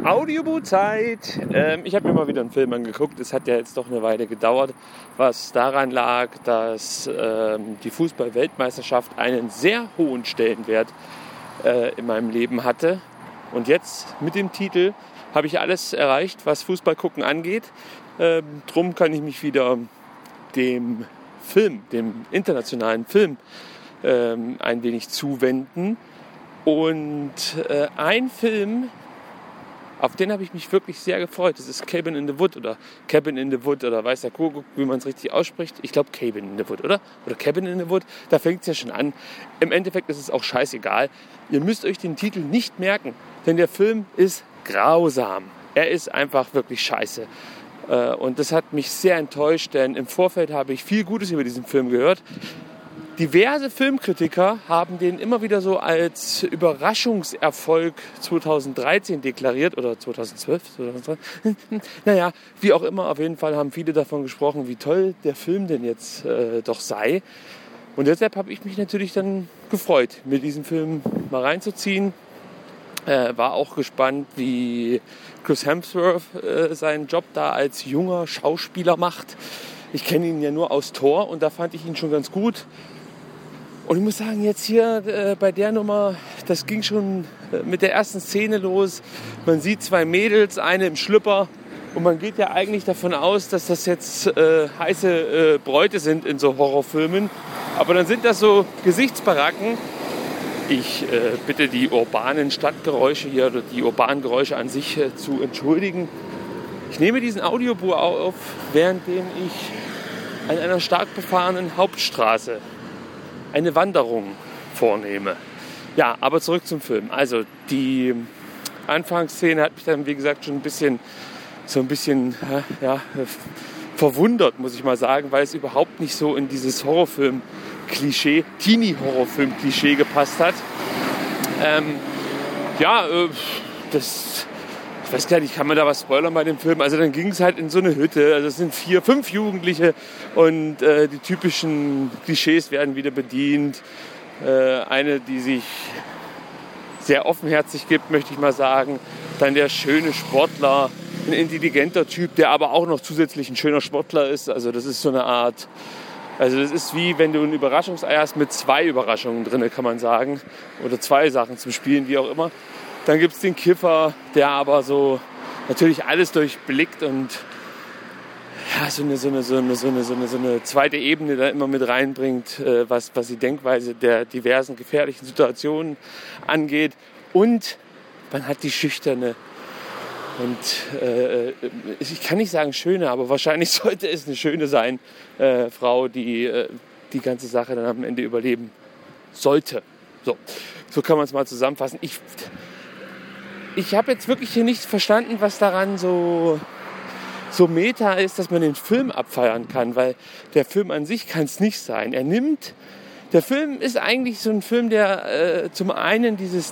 Audioboot-Zeit. Ich habe mir mal wieder einen Film angeguckt. Es hat ja jetzt doch eine Weile gedauert, was daran lag, dass die Fußball-Weltmeisterschaft einen sehr hohen Stellenwert in meinem Leben hatte. Und jetzt mit dem Titel habe ich alles erreicht, was Fußball gucken angeht. Drum kann ich mich wieder dem Film, dem internationalen Film, ein wenig zuwenden. Und ein Film, auf den habe ich mich wirklich sehr gefreut. Das ist Cabin in the Wood oder weiß der Kuckuck, wie man es richtig ausspricht. Ich glaube Cabin in the Wood, oder? Oder Cabin in the Wood. Da fängt es ja schon an. Im Endeffekt ist es auch scheißegal. Ihr müsst euch den Titel nicht merken, denn der Film ist grausam. Er ist einfach wirklich scheiße. Und das hat mich sehr enttäuscht, denn im Vorfeld habe ich viel Gutes über diesen Film gehört. Diverse Filmkritiker haben den immer wieder so als Überraschungserfolg 2013 deklariert oder 2012. Naja, wie auch immer, auf jeden Fall haben viele davon gesprochen, wie toll der Film denn jetzt doch sei. Und deshalb habe ich mich natürlich dann gefreut, mir diesen Film mal reinzuziehen. War auch gespannt, wie Chris Hemsworth seinen Job da als junger Schauspieler macht. Ich kenne ihn ja nur aus Thor und da fand ich ihn schon ganz gut. Und ich muss sagen, jetzt hier bei der Nummer, das ging schon mit der ersten Szene los. Man sieht zwei Mädels, eine im Schlüpper. Und man geht ja eigentlich davon aus, dass das jetzt heiße Bräute sind in so Horrorfilmen. Aber dann sind das so Gesichtsbaracken. Ich bitte die urbanen Stadtgeräusche hier oder die urbanen Geräusche an sich zu entschuldigen. Ich nehme diesen Audiobook auf, währenddem ich an einer stark befahrenen Hauptstraße eine Wanderung vornehme. Ja, aber zurück zum Film. Also die Anfangsszene hat mich dann, wie gesagt, schon ein bisschen verwundert, muss ich mal sagen, weil es überhaupt nicht so in dieses Horrorfilm-Klischee, Teenie-Horrorfilm-Klischee gepasst hat. Ich weiß gar nicht, kann man da was spoilern bei dem Film? Also dann ging es halt in so eine Hütte, also es sind 4, 5 Jugendliche und die typischen Klischees werden wieder bedient. Eine, die sich sehr offenherzig gibt, möchte ich mal sagen. Dann der schöne Sportler, ein intelligenter Typ, der aber auch noch zusätzlich ein schöner Sportler ist. Also das ist so eine Art, also das ist wie wenn du ein Überraschungsei hast mit 2 Überraschungen drin, kann man sagen. Oder 2 Sachen zum Spielen, wie auch immer. Dann gibt es den Kiffer, der aber so natürlich alles durchblickt und ja, so eine zweite Ebene da immer mit reinbringt, was die Denkweise der diversen gefährlichen Situationen angeht. Und man hat die schüchterne und ich kann nicht sagen schöne, aber wahrscheinlich sollte es eine schöne sein, Frau, die die ganze Sache dann am Ende überleben sollte. So kann man es mal zusammenfassen. Ich habe jetzt wirklich hier nicht verstanden, was daran so meta ist, dass man den Film abfeiern kann, weil der Film an sich kann es nicht sein. Der Film ist eigentlich so ein Film, der zum einen dieses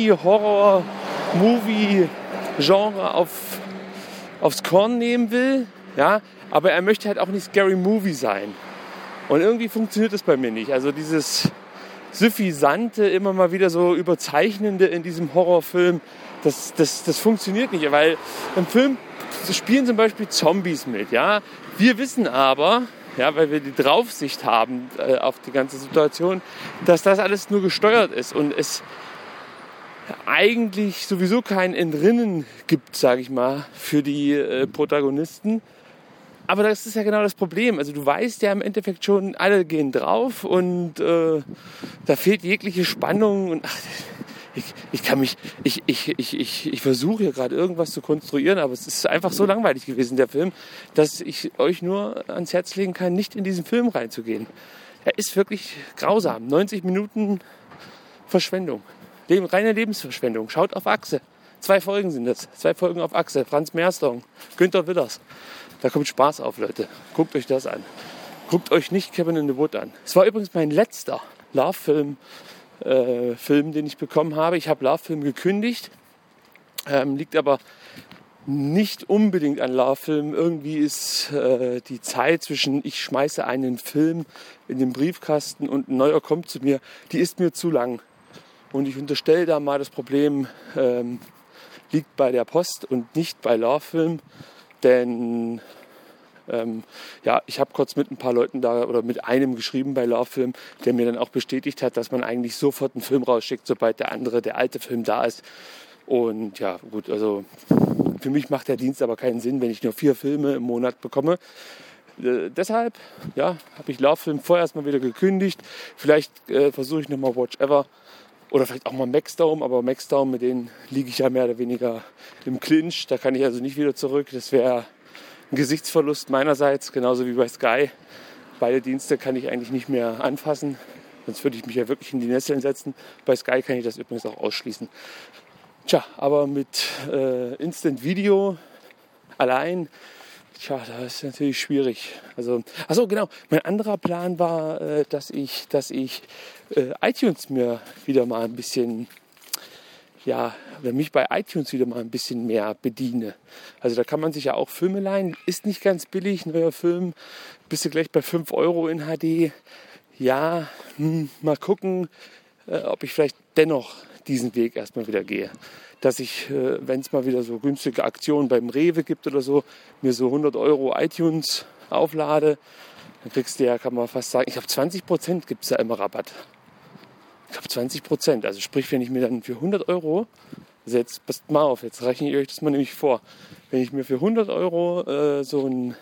Teenie-Horror-Movie-Genre aufs Korn nehmen will, ja, aber er möchte halt auch nicht Scary Movie sein. Und irgendwie funktioniert das bei mir nicht. Also dieses Suffisante, immer mal wieder so Überzeichnende in diesem Horrorfilm, das funktioniert nicht, weil im Film spielen zum Beispiel Zombies mit. Ja? Wir wissen aber, ja, weil wir die Draufsicht haben auf die ganze Situation, dass das alles nur gesteuert ist und es eigentlich sowieso kein Entrinnen gibt, sage ich mal, für die Protagonisten. Aber das ist ja genau das Problem. Also du weißt ja im Endeffekt schon, alle gehen drauf und da fehlt jegliche Spannung und ich versuche hier gerade irgendwas zu konstruieren, aber es ist einfach so langweilig gewesen, der Film, dass ich euch nur ans Herz legen kann, nicht in diesen Film reinzugehen. Er ist wirklich grausam. 90 Minuten Verschwendung. Reine Lebensverschwendung. Schaut auf Achse. 2 Folgen sind das. 2 Folgen auf Achse. Franz Mersdorf, Günther Witters. Da kommt Spaß auf, Leute. Guckt euch das an. Guckt euch nicht Cabin in the Wood an. Es war übrigens mein letzter Love-Film, den ich bekommen habe. Ich habe Love-Film gekündigt. Liegt aber nicht unbedingt an Love-Film. Irgendwie ist die Zeit zwischen ich schmeiße einen Film in den Briefkasten und ein neuer kommt zu mir, die ist mir zu lang. Und ich unterstelle da mal das Problem, liegt bei der Post und nicht bei Lovefilm, denn ich habe kurz mit ein paar Leuten da oder mit einem geschrieben bei Lovefilm, der mir dann auch bestätigt hat, dass man eigentlich sofort einen Film rausschickt, sobald der alte Film da ist. Und ja, gut, also für mich macht der Dienst aber keinen Sinn, wenn ich nur 4 Filme im Monat bekomme. Deshalb habe ich Lovefilm vorerst mal wieder gekündigt. Vielleicht versuche ich nochmal Watch Ever oder vielleicht auch mal Maxdome, aber Maxdome, mit denen liege ich ja mehr oder weniger im Clinch. Da kann ich also nicht wieder zurück. Das wäre ein Gesichtsverlust meinerseits, genauso wie bei Sky. Beide Dienste kann ich eigentlich nicht mehr anfassen, sonst würde ich mich ja wirklich in die Nesseln setzen. Bei Sky kann ich das übrigens auch ausschließen. Tja, aber mit Instant Video allein, das ist natürlich schwierig. Also, genau. Mein anderer Plan war, dass ich iTunes mir wieder mal ein bisschen, mich bei iTunes wieder mal ein bisschen mehr bediene. Also da kann man sich ja auch Filme leihen. Ist nicht ganz billig, neuer Film. Bist du gleich bei 5 € in HD. Ja, mal gucken, ob ich vielleicht dennoch diesen Weg erstmal wieder gehe. Dass ich, wenn es mal wieder so günstige Aktionen beim Rewe gibt oder so, mir so 100 € iTunes auflade, dann kriegst du ja, kann man fast sagen, ich glaube 20% gibt es da immer Rabatt. Ich glaube 20%. Also sprich, wenn ich mir dann für 100 €, also jetzt passt mal auf, jetzt rechne ich euch das mal nämlich vor, wenn ich mir für 100 € so einen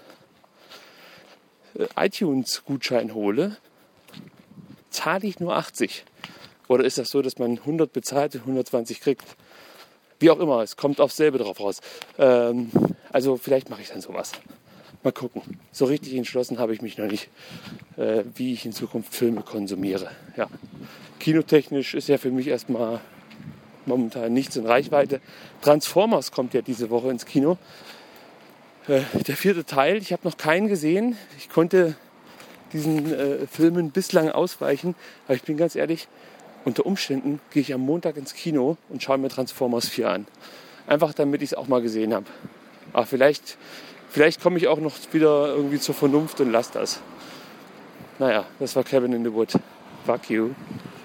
iTunes-Gutschein hole, zahle ich nur 80. Oder ist das so, dass man 100 bezahlt und 120 kriegt? Wie auch immer, es kommt aufs selbe drauf raus. Also vielleicht mache ich dann sowas. Mal gucken. So richtig entschlossen habe ich mich noch nicht, wie ich in Zukunft Filme konsumiere. Ja. Kinotechnisch ist ja für mich erstmal momentan nichts in Reichweite. Transformers kommt ja diese Woche ins Kino. Der 4. Teil, ich habe noch keinen gesehen. Ich konnte diesen Filmen bislang ausweichen. Aber ich bin ganz ehrlich, unter Umständen gehe ich am Montag ins Kino und schaue mir Transformers 4 an. Einfach damit ich es auch mal gesehen habe. Aber vielleicht komme ich auch noch wieder irgendwie zur Vernunft und lasse das. Naja, das war Cabin in the Wood. Fuck you.